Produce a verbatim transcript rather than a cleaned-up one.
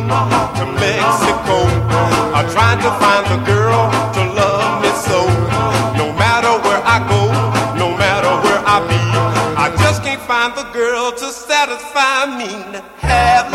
to Mexico. I'm trying to find the girl to love me so. No matter where I go, no matter where I be, I just can't find the girl to satisfy me. Have